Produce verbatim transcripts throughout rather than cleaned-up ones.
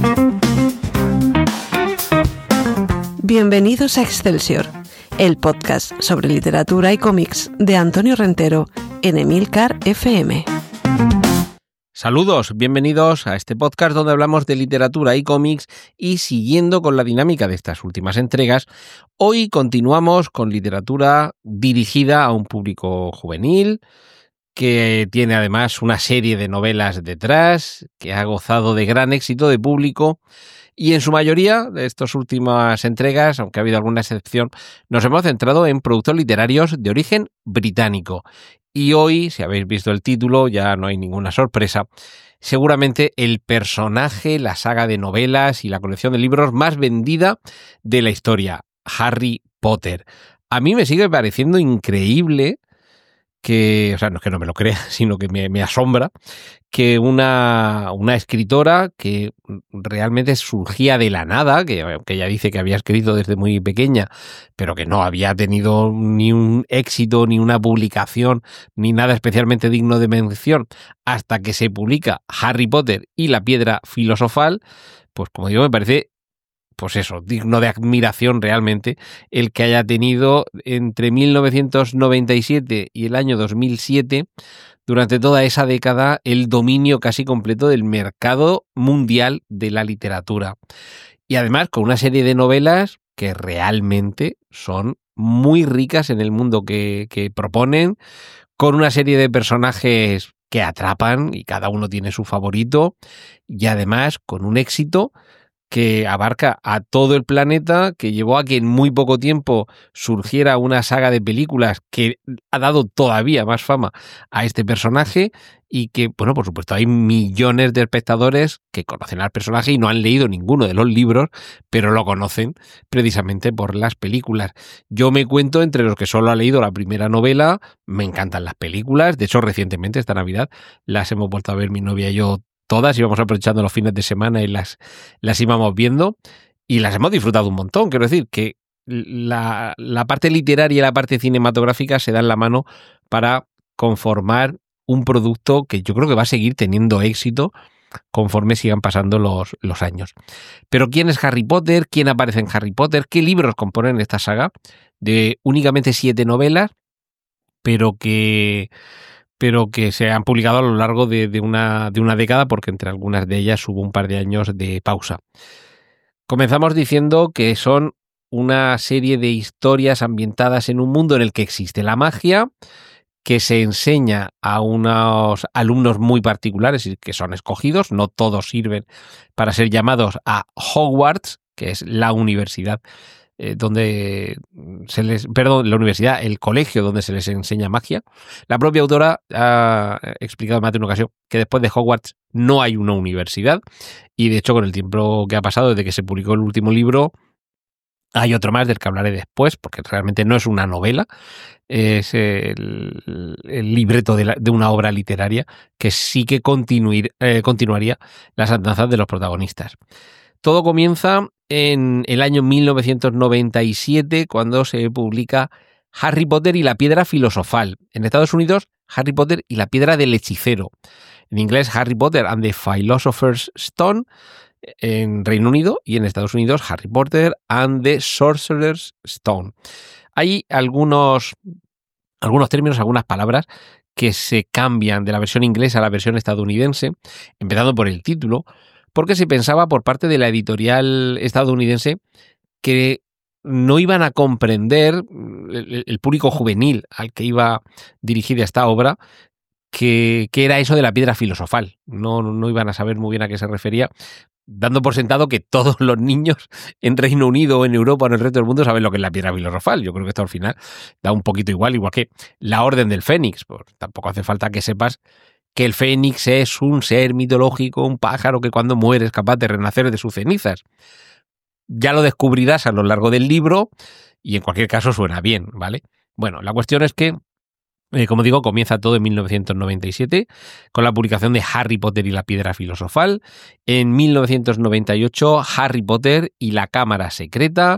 Bienvenidos a Excelsior, el podcast sobre literatura y cómics de Antonio Rentero en Emilcar F M. Saludos, bienvenidos a este podcast donde hablamos de literatura y cómics y siguiendo con la dinámica de estas últimas entregas, hoy continuamos con literatura dirigida a un público juvenil que tiene además una serie de novelas detrás, que ha gozado de gran éxito de público y en su mayoría de estas últimas entregas, aunque ha habido alguna excepción, nos hemos centrado en productos literarios de origen británico. Y hoy, si habéis visto el título, ya no hay ninguna sorpresa. Seguramente el personaje, la saga de novelas y la colección de libros más vendida de la historia, Harry Potter. A mí me sigue pareciendo increíble que, o sea, no es que no me lo crea, sino que me, me asombra que una, una escritora que realmente surgía de la nada, que, que ella dice que había escrito desde muy pequeña, pero que no había tenido ni un éxito, ni una publicación, ni nada especialmente digno de mención, hasta que se publica Harry Potter y la Piedra Filosofal, pues como digo, me parece pues eso, digno de admiración realmente, el que haya tenido entre mil novecientos noventa y siete y el año dos mil siete, durante toda esa década, el dominio casi completo del mercado mundial de la literatura. Y además con una serie de novelas que realmente son muy ricas en el mundo que, que proponen, con una serie de personajes que atrapan y cada uno tiene su favorito, y además con un éxito que abarca a todo el planeta, que llevó a que en muy poco tiempo surgiera una saga de películas que ha dado todavía más fama a este personaje y que, bueno, por supuesto, hay millones de espectadores que conocen al personaje y no han leído ninguno de los libros, pero lo conocen precisamente por las películas. Yo me cuento entre los que solo ha leído la primera novela, me encantan las películas, de hecho recientemente esta Navidad las hemos vuelto a ver mi novia y yo todas, íbamos aprovechando los fines de semana y las, las íbamos viendo y las hemos disfrutado un montón. Quiero decir que la, la parte literaria y la parte cinematográfica se dan la mano para conformar un producto que yo creo que va a seguir teniendo éxito conforme sigan pasando los, los años. Pero ¿quién es Harry Potter? ¿Quién aparece en Harry Potter? ¿Qué libros componen esta saga? De únicamente siete novelas, pero que... pero que se han publicado a lo largo de, de, una, de una década, porque entre algunas de ellas hubo un par de años de pausa. Comenzamos diciendo que son una serie de historias ambientadas en un mundo en el que existe la magia, que se enseña a unos alumnos muy particulares y que son escogidos, no todos sirven para ser llamados a Hogwarts, que es la universidad Eh, donde se les, perdón, la universidad, el colegio donde se les enseña magia. La propia autora ha explicado más de una ocasión que después de Hogwarts no hay una universidad y de hecho con el tiempo que ha pasado desde que se publicó el último libro hay otro más del que hablaré después porque realmente no es una novela, es el, el libreto de, la, de una obra literaria que sí que continuir, eh, continuaría las andanzas de los protagonistas. Todo comienza en el año mil novecientos noventa y siete, cuando se publica Harry Potter y la Piedra Filosofal. En Estados Unidos, Harry Potter y la Piedra del Hechicero. En inglés, Harry Potter and the Philosopher's Stone. En Reino Unido y en Estados Unidos, Harry Potter and the Sorcerer's Stone. Hay algunos, algunos términos, algunas palabras que se cambian de la versión inglesa a la versión estadounidense, empezando por el título, porque se pensaba por parte de la editorial estadounidense que no iban a comprender el, el público juvenil al que iba dirigida esta obra, que, que era eso de la piedra filosofal. No, no iban a saber muy bien a qué se refería, dando por sentado que todos los niños en Reino Unido o en Europa o en el resto del mundo saben lo que es la piedra filosofal. Yo creo que esto al final da un poquito igual, igual que la Orden del Fénix. Pues tampoco hace falta que sepas que el Fénix es un ser mitológico, un pájaro que cuando muere es capaz de renacer de sus cenizas. Ya lo descubrirás a lo largo del libro y en cualquier caso suena bien, ¿vale? Bueno, la cuestión es que, eh, como digo, comienza todo en mil novecientos noventa y siete con la publicación de Harry Potter y la Piedra Filosofal. En mil novecientos noventa y ocho, Harry Potter y la Cámara Secreta.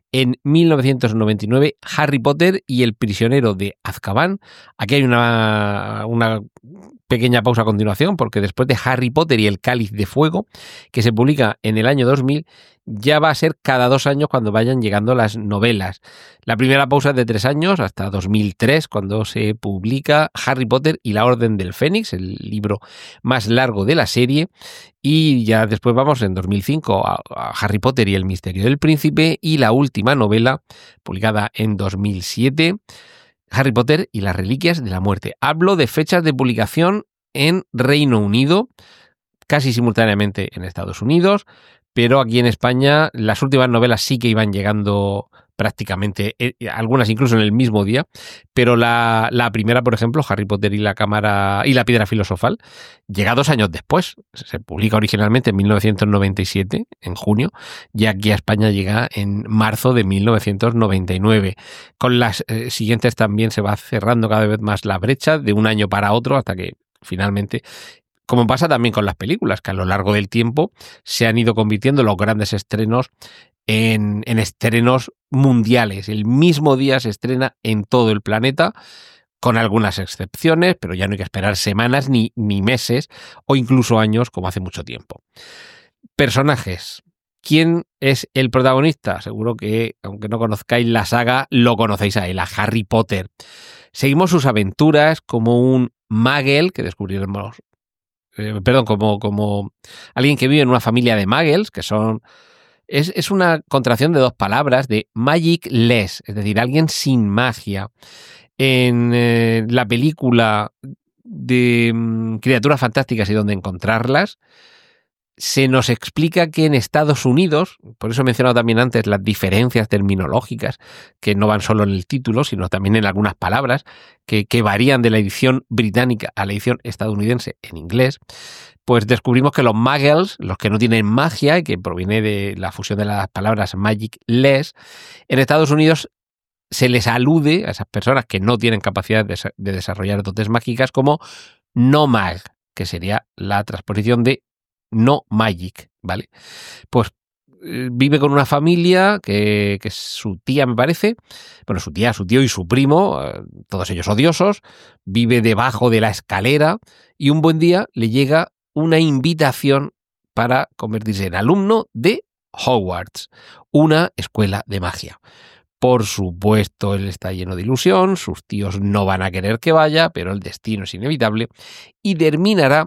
En mil novecientos noventa y nueve, Harry Potter y el prisionero de Azkaban. Aquí hay una, una pequeña pausa a continuación, porque después de Harry Potter y el Cáliz de Fuego, que se publica en el año dos mil, ya va a ser cada dos años cuando vayan llegando las novelas. La primera pausa es de tres años, hasta dos mil tres, cuando se publica Harry Potter y la Orden del Fénix, el libro más largo de la serie. Y ya después vamos en dos mil cinco a, a Harry Potter y el misterio del príncipe, y la última novela, publicada en dos mil siete, Harry Potter y las reliquias de la muerte. Hablo de fechas de publicación en Reino Unido, casi simultáneamente en Estados Unidos, pero aquí en España las últimas novelas sí que iban llegando prácticamente, eh, algunas incluso en el mismo día, pero la, la primera, por ejemplo, Harry Potter y la cámara y la piedra filosofal, llega dos años después. Se publica originalmente en mil novecientos noventa y siete, en junio, y aquí a España llega en marzo de mil novecientos noventa y nueve. Con las eh, siguientes también se va cerrando cada vez más la brecha de un año para otro, hasta que finalmente, como pasa también con las películas, que a lo largo del tiempo se han ido convirtiendo los grandes estrenos en, en estrenos mundiales. El mismo día se estrena en todo el planeta, con algunas excepciones, pero ya no hay que esperar semanas ni, ni meses o incluso años como hace mucho tiempo. Personajes. ¿Quién es el protagonista? Seguro que, aunque no conozcáis la saga, lo conocéis a él, a Harry Potter. Seguimos sus aventuras como un Muggle, que descubriremos, eh, perdón, como, como alguien que vive en una familia de Muggles, que son... Es, es una contracción de dos palabras, de magic-less, es decir, alguien sin magia. En eh, la película de um, Criaturas Fantásticas y dónde encontrarlas, se nos explica que en Estados Unidos, por eso he mencionado también antes las diferencias terminológicas, que no van solo en el título, sino también en algunas palabras, que, que varían de la edición británica a la edición estadounidense en inglés, pues descubrimos que los muggles, los que no tienen magia, y que proviene de la fusión de las palabras magic-less, en Estados Unidos se les alude a esas personas que no tienen capacidad de, de desarrollar dotes mágicas como no mag, que sería la transposición de no magic, ¿vale? Pues eh, vive con una familia que, que es su tía, me parece, bueno, su tía, su tío y su primo, eh, todos ellos odiosos, vive debajo de la escalera, y un buen día le llega una invitación para convertirse en alumno de Hogwarts, una escuela de magia. Por supuesto, él está lleno de ilusión, sus tíos no van a querer que vaya, pero el destino es inevitable, y terminará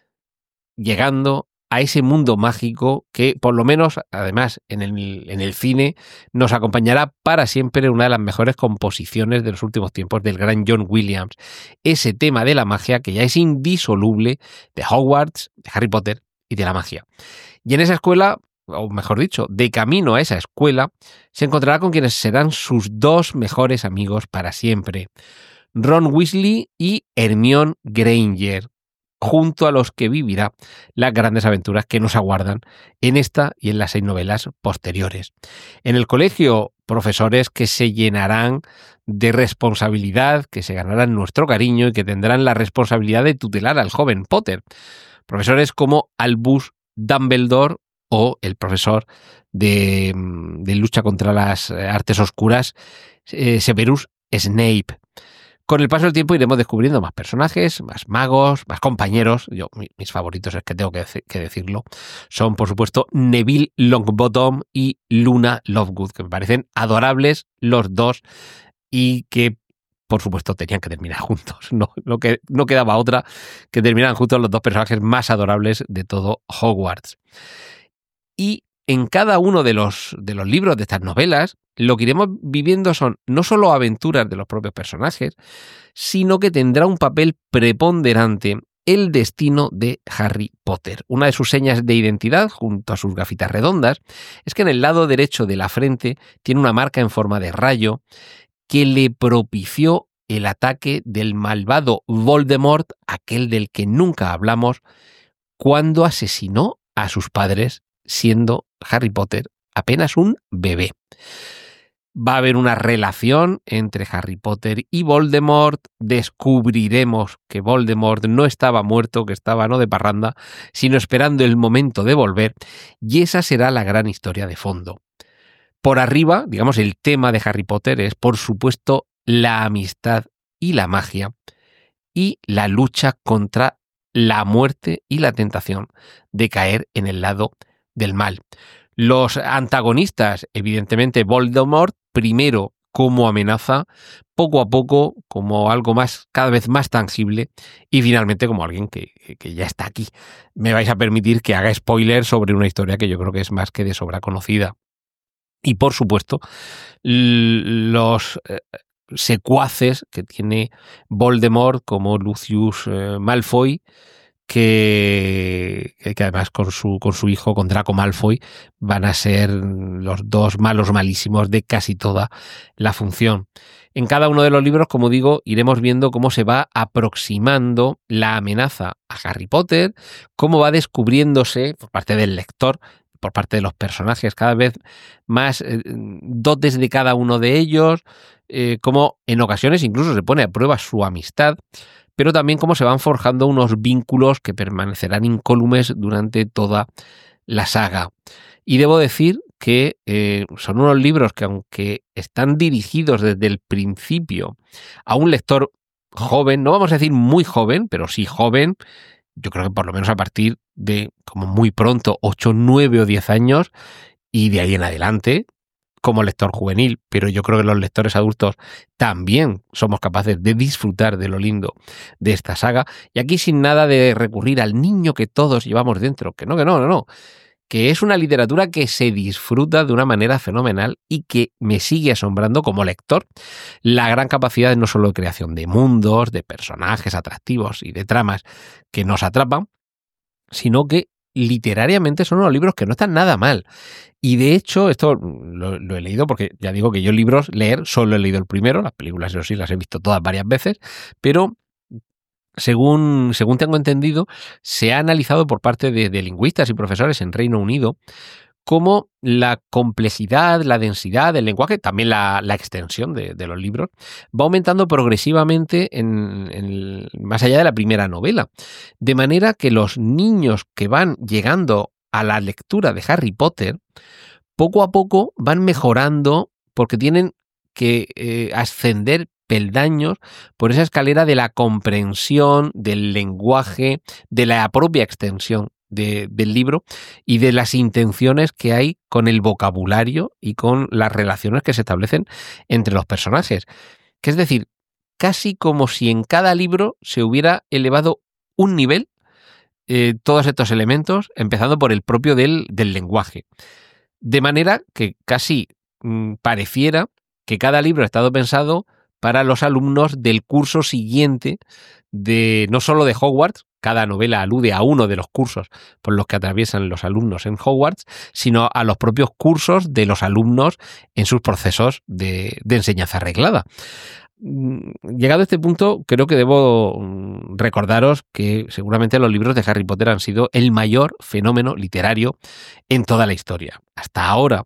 llegando a ese mundo mágico que, por lo menos, además, en el, en el cine, nos acompañará para siempre en una de las mejores composiciones de los últimos tiempos del gran John Williams. Ese tema de la magia que ya es indisoluble de Hogwarts, de Harry Potter y de la magia. Y en esa escuela, o mejor dicho, de camino a esa escuela, se encontrará con quienes serán sus dos mejores amigos para siempre, Ron Weasley y Hermione Granger, junto a los que vivirá las grandes aventuras que nos aguardan en esta y en las seis novelas posteriores. En el colegio, profesores que se llenarán de responsabilidad, que se ganarán nuestro cariño y que tendrán la responsabilidad de tutelar al joven Potter. Profesores como Albus Dumbledore o el profesor de, de lucha contra las artes oscuras, eh, Severus Snape. Con el paso del tiempo iremos descubriendo más personajes, más magos, más compañeros. Yo, mis favoritos, es que tengo que, que decirlo, son, por supuesto, Neville Longbottom y Luna Lovegood, que me parecen adorables los dos y que, por supuesto, tenían que terminar juntos. No, no, que, no quedaba otra que terminaran juntos los dos personajes más adorables de todo Hogwarts. Y en cada uno de los, de los libros de estas novelas, lo que iremos viviendo son no solo aventuras de los propios personajes, sino que tendrá un papel preponderante el destino de Harry Potter. Una de sus señas de identidad, junto a sus gafitas redondas, es que en el lado derecho de la frente tiene una marca en forma de rayo que le propició el ataque del malvado Voldemort, aquel del que nunca hablamos, cuando asesinó a sus padres, siendo Harry Potter apenas un bebé. Va a haber una relación entre Harry Potter y Voldemort. Descubriremos que Voldemort no estaba muerto, que estaba no de parranda, sino esperando el momento de volver. Y esa será la gran historia de fondo. Por arriba, digamos, el tema de Harry Potter es, por supuesto, la amistad y la magia y la lucha contra la muerte y la tentación de caer en el lado del mal. Los antagonistas, evidentemente, Voldemort, primero como amenaza, poco a poco como algo más, cada vez más tangible, y finalmente como alguien que, que ya está aquí. Me vais a permitir que haga spoiler sobre una historia que yo creo que es más que de sobra conocida. Y por supuesto, los eh, secuaces que tiene Voldemort, como Lucius eh, Malfoy, que, que además con su, con su hijo, con Draco Malfoy, van a ser los dos malos malísimos de casi toda la función. En cada uno de los libros, como digo, iremos viendo cómo se va aproximando la amenaza a Harry Potter, cómo va descubriéndose por parte del lector, por parte de los personajes, cada vez más eh, dotes de cada uno de ellos, eh, cómo en ocasiones incluso se pone a prueba su amistad, pero también cómo se van forjando unos vínculos que permanecerán incólumes durante toda la saga. Y debo decir que eh, son unos libros que, aunque están dirigidos desde el principio a un lector joven, no vamos a decir muy joven, pero sí joven, yo creo que por lo menos a partir de, como muy pronto, ocho, nueve o diez años, y de ahí en adelante, como lector juvenil, pero yo creo que los lectores adultos también somos capaces de disfrutar de lo lindo de esta saga. Y aquí sin nada de recurrir al niño que todos llevamos dentro, que no, que no, no, no, que es una literatura que se disfruta de una manera fenomenal y que me sigue asombrando como lector. La gran capacidad no solo de creación de mundos, de personajes atractivos y de tramas que nos atrapan, sino que literariamente son unos libros que no están nada mal. Y de hecho, esto lo, lo he leído porque ya digo que yo libros, leer, solo he leído el primero, las películas eso sí las he visto todas varias veces, pero según, según tengo entendido, se ha analizado por parte de, de lingüistas y profesores en Reino Unido cómo la complejidad, la densidad del lenguaje, también la, la extensión de, de los libros, va aumentando progresivamente en, en, más allá de la primera novela. De manera que los niños que van llegando a la lectura de Harry Potter, poco a poco van mejorando porque tienen que eh, ascender peldaños por esa escalera de la comprensión, del lenguaje, de la propia extensión De, del libro y de las intenciones que hay con el vocabulario y con las relaciones que se establecen entre los personajes. Que es decir, casi como si en cada libro se hubiera elevado un nivel eh, todos estos elementos, empezando por el propio del, del lenguaje. De manera que casi mmm, pareciera que cada libro ha estado pensado para los alumnos del curso siguiente, de no solo de Hogwarts, cada novela alude a uno de los cursos por los que atraviesan los alumnos en Hogwarts, sino a los propios cursos de los alumnos en sus procesos de, de enseñanza reglada. Llegado a este punto, creo que debo recordaros que seguramente los libros de Harry Potter han sido el mayor fenómeno literario en toda la historia. Hasta ahora,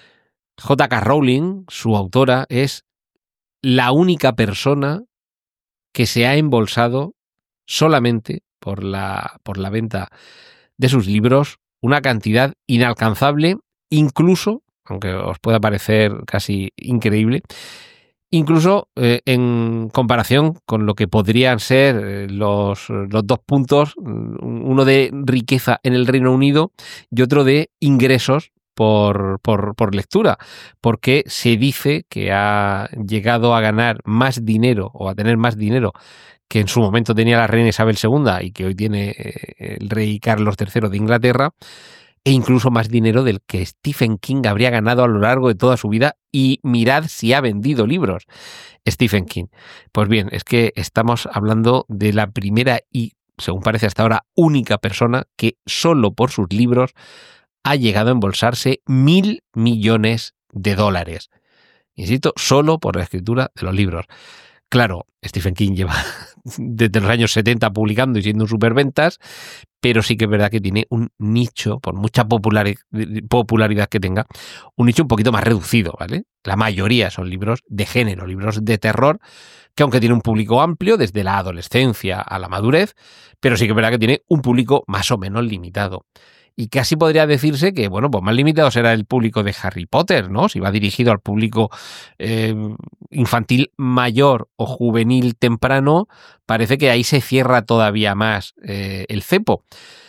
J K Rowling, su autora, es la única persona que se ha embolsado solamente por la, por la venta de sus libros una cantidad inalcanzable, incluso, aunque os pueda parecer casi increíble, incluso eh, en comparación con lo que podrían ser eh, los, los dos puntos, uno de riqueza en el Reino Unido y otro de ingresos Por, por, por lectura, porque se dice que ha llegado a ganar más dinero o a tener más dinero que en su momento tenía la reina Isabel segunda y que hoy tiene el rey Carlos tercero de Inglaterra, e incluso más dinero del que Stephen King habría ganado a lo largo de toda su vida, y mirad si ha vendido libros Stephen King. Pues bien, es que estamos hablando de la primera y, según parece hasta ahora, única persona que solo por sus libros ha llegado a embolsarse mil millones de dólares. Insisto, solo por la escritura de los libros. Claro, Stephen King lleva desde los años setenta publicando y siendo un superventas, pero sí que es verdad que tiene un nicho, por mucha popularidad que tenga, un nicho un poquito más reducido, ¿vale? La mayoría son libros de género, libros de terror, que aunque tiene un público amplio, desde la adolescencia a la madurez, pero sí que es verdad que tiene un público más o menos limitado. Y casi podría decirse que, bueno, pues más limitado será el público de Harry Potter, ¿no? Si va dirigido al público eh, infantil mayor o juvenil temprano, parece que ahí se cierra todavía más eh, el cepo.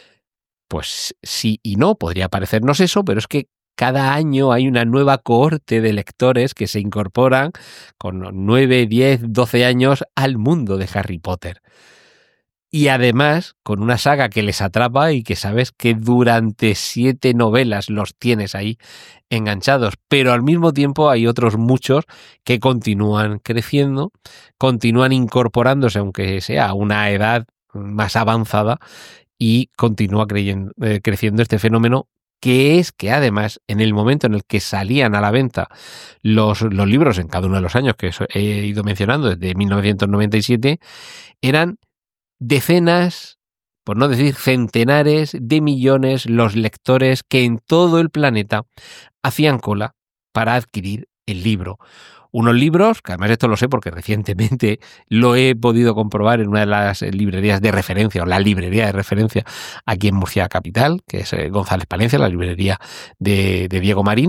Pues sí y no, podría parecernos eso, pero es que cada año hay una nueva cohorte de lectores que se incorporan con nueve, diez, doce años al mundo de Harry Potter. Y además, con una saga que les atrapa y que sabes que durante siete novelas los tienes ahí enganchados, pero al mismo tiempo hay otros muchos que continúan creciendo, continúan incorporándose, aunque sea a una edad más avanzada, y continúa creyendo, eh, creciendo este fenómeno, que es que además, en el momento en el que salían a la venta los, los libros en cada uno de los años que he ido mencionando, desde mil novecientos noventa y siete, eran decenas, por no decir centenares de millones los lectores que en todo el planeta hacían cola para adquirir el libro. Unos libros, que además esto lo sé porque recientemente lo he podido comprobar en una de las librerías de referencia, o la librería de referencia aquí en Murcia Capital, que es González Palencia, la librería de, de Diego Marín,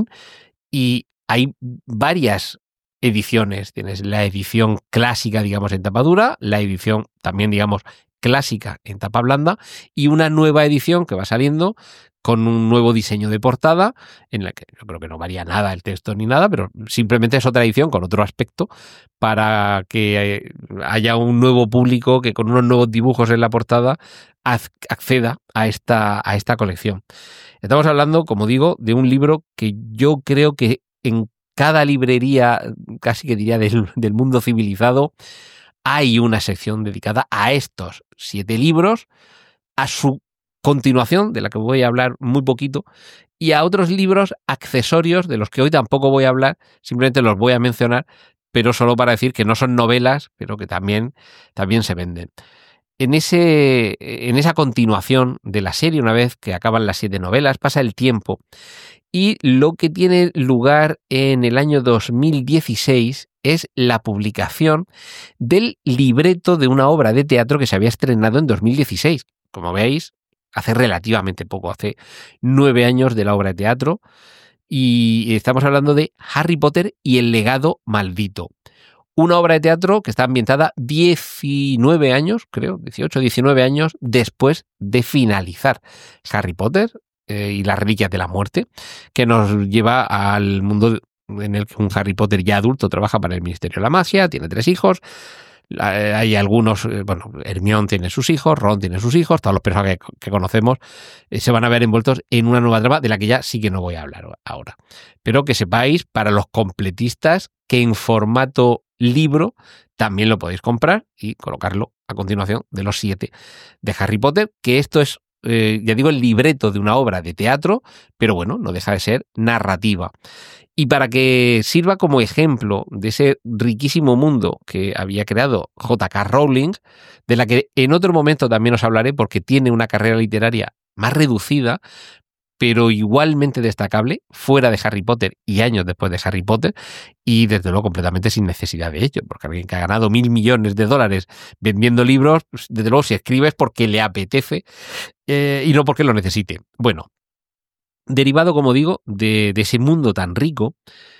y hay varias ediciones. Tienes la edición clásica, digamos, en tapa dura, la edición también, digamos, clásica en tapa blanda, y una nueva edición que va saliendo con un nuevo diseño de portada, en la que yo creo que no varía nada el texto ni nada, pero simplemente es otra edición con otro aspecto para que haya un nuevo público que con unos nuevos dibujos en la portada acceda a esta, a esta colección. Estamos hablando, como digo, de un libro que yo creo que en cada librería, casi que diría del, del mundo civilizado, hay una sección dedicada a estos siete libros, a su continuación, de la que voy a hablar muy poquito, y a otros libros accesorios de los que hoy tampoco voy a hablar, simplemente los voy a mencionar, pero solo para decir que no son novelas, pero que también, también se venden. En, ese, en esa continuación de la serie, una vez que acaban las siete novelas, pasa el tiempo, y lo que tiene lugar en el año dos mil dieciséis es la publicación del libreto de una obra de teatro que se había estrenado en dos mil dieciséis. Como veis, hace relativamente poco, hace nueve años de la obra de teatro, y estamos hablando de Harry Potter y el legado maldito. Una obra de teatro que está ambientada diecinueve años, creo, dieciocho, diecinueve años después de finalizar Harry Potter eh, y las Reliquias de la Muerte, que nos lleva al mundo en el que un Harry Potter ya adulto trabaja para el Ministerio de la Magia, tiene tres hijos. Hay algunos, bueno, Hermione tiene sus hijos, Ron tiene sus hijos, todos los personajes que, que conocemos eh, se van a ver envueltos en una nueva trama de la que ya sí que no voy a hablar ahora. Pero que sepáis, para los completistas, que en formato libro también lo podéis comprar y colocarlo a continuación de los siete de Harry Potter, que esto es, eh, ya digo, el libreto de una obra de teatro, pero bueno, no deja de ser narrativa. Y para que sirva como ejemplo de ese riquísimo mundo que había creado J K Rowling, de la que en otro momento también os hablaré porque tiene una carrera literaria más reducida, pero igualmente destacable, fuera de Harry Potter y años después de Harry Potter, y desde luego completamente sin necesidad de ello, porque alguien que ha ganado mil millones de dólares vendiendo libros, pues, desde luego si escribe es porque le apetece eh, y no porque lo necesite. Bueno, derivado, como digo, de, de ese mundo tan rico,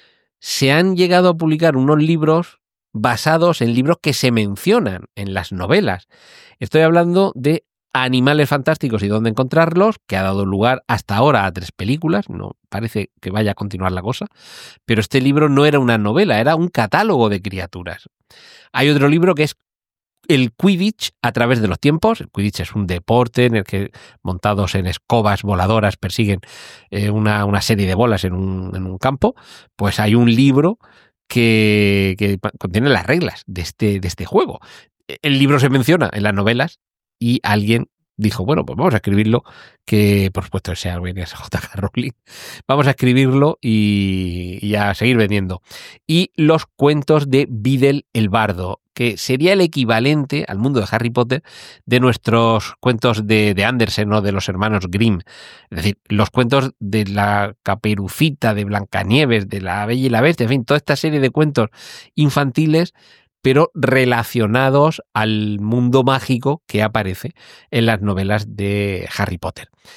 se han llegado a publicar unos libros basados en libros que se mencionan en las novelas. Estoy hablando de Animales Fantásticos y dónde encontrarlos, que ha dado lugar hasta ahora a tres películas, no parece que vaya a continuar la cosa, pero este libro no era una novela, era un catálogo de criaturas. Hay otro libro que es El Quidditch a través de los tiempos. El Quidditch es un deporte en el que, montados en escobas voladoras, persiguen eh, una, una serie de bolas en un, en un campo. Pues hay un libro que, que contiene las reglas de este, de este juego. El libro se menciona en las novelas y alguien dijo, bueno, pues vamos a escribirlo, que por supuesto ese alguien es J K Rowling. Vamos a escribirlo y, y a seguir vendiendo. Y los cuentos de Biddle el Bardo, que sería el equivalente al mundo de Harry Potter de nuestros cuentos de, de Andersen o de los hermanos Grimm. Es decir, los cuentos de la Caperucita, de Blancanieves, de la Bella y la Bestia, en fin, toda esta serie de cuentos infantiles, pero relacionados al mundo mágico que aparece en las novelas de Harry Potter.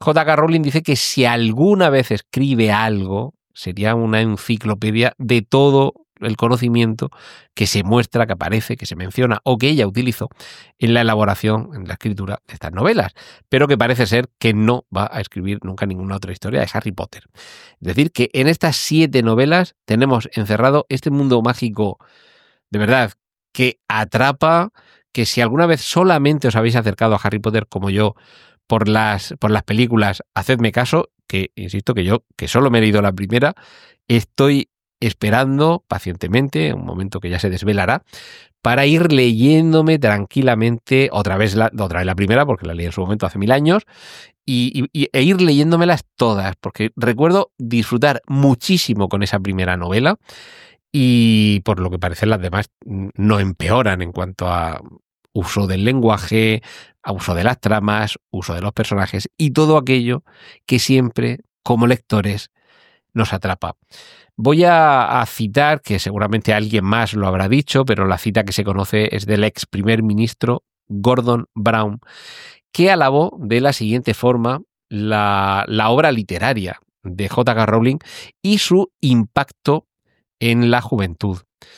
J K Rowling dice que si alguna vez escribe algo, sería una enciclopedia de todo el conocimiento que se muestra, que aparece, que se menciona o que ella utilizó en la elaboración, en la escritura de estas novelas, pero que parece ser que no va a escribir nunca ninguna otra historia de Harry Potter. Es decir, que en estas siete novelas tenemos encerrado este mundo mágico de verdad que atrapa, que si alguna vez solamente os habéis acercado a Harry Potter como yo por las, por las películas, hacedme caso, que insisto que yo, que solo me he leído la primera, estoy esperando pacientemente, un momento que ya se desvelará, para ir leyéndome tranquilamente otra vez la, otra vez la primera, porque la leí en su momento hace mil años, y, y, e ir leyéndomelas todas, porque recuerdo disfrutar muchísimo con esa primera novela, y por lo que parece las demás no empeoran en cuanto a uso del lenguaje, a uso de las tramas, uso de los personajes y todo aquello que siempre, como lectores, nos atrapa. Voy a, a citar, que seguramente alguien más lo habrá dicho, pero la cita que se conoce es del ex primer ministro Gordon Brown, que alabó de la siguiente forma la, la obra literaria de J K Rowling y su impacto en la juventud.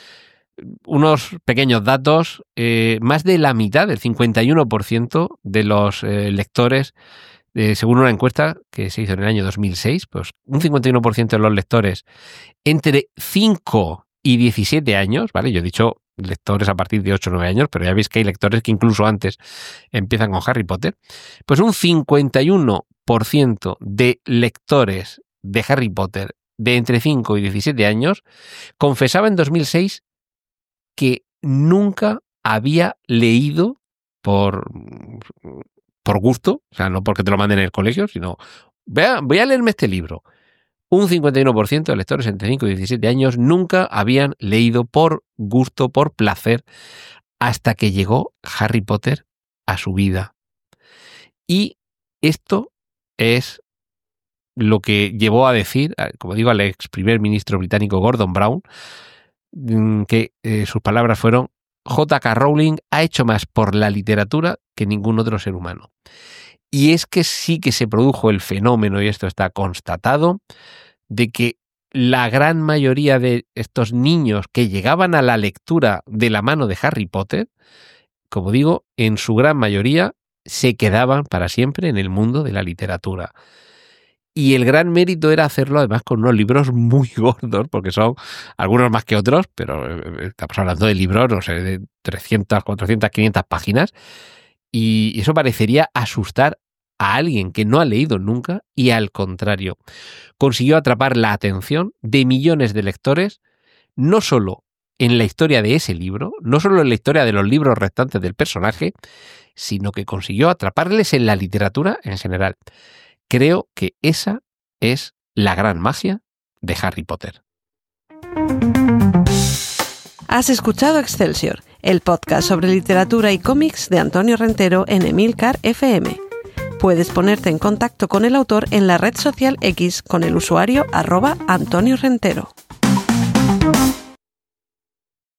Unos pequeños datos, eh, más de la mitad, del cincuenta y uno por ciento de los eh, lectores, eh, según una encuesta que se hizo en el año dos mil seis, pues un cincuenta y uno por ciento de los lectores entre cinco y diecisiete años, ¿vale? Yo he dicho lectores a partir de ocho o nueve años, pero ya veis que hay lectores que incluso antes empiezan con Harry Potter, pues un cincuenta y uno por ciento de lectores de Harry Potter de entre cinco y diecisiete años confesaba en dos mil seis que nunca había leído por, por gusto, o sea, no porque te lo manden en el colegio, sino voy a, voy a leerme este libro. Un cincuenta y uno por ciento de lectores entre cinco y diecisiete años nunca habían leído por gusto, por placer, hasta que llegó Harry Potter a su vida. Y esto es lo que llevó a decir, como digo, al ex primer ministro británico Gordon Brown, que eh, sus palabras fueron: J K Rowling ha hecho más por la literatura que ningún otro ser humano. Y es que sí que se produjo el fenómeno, y esto está constatado, de que la gran mayoría de estos niños que llegaban a la lectura de la mano de Harry Potter, como digo, en su gran mayoría se quedaban para siempre en el mundo de la literatura. Y el gran mérito era hacerlo además con unos libros muy gordos, porque son algunos más que otros, pero estamos hablando de libros, no sé, de trescientas, cuatrocientas, quinientas páginas, y eso parecería asustar a alguien que no ha leído nunca, y al contrario, consiguió atrapar la atención de millones de lectores, no solo en la historia de ese libro, no solo en la historia de los libros restantes del personaje, sino que consiguió atraparles en la literatura en general. Creo que esa es la gran magia de Harry Potter. Has escuchado Excelsior, el podcast sobre literatura y cómics de Antonio Rentero en Emilcar F M. Puedes ponerte en contacto con el autor en la red social X con el usuario arroba Antonio Rentero.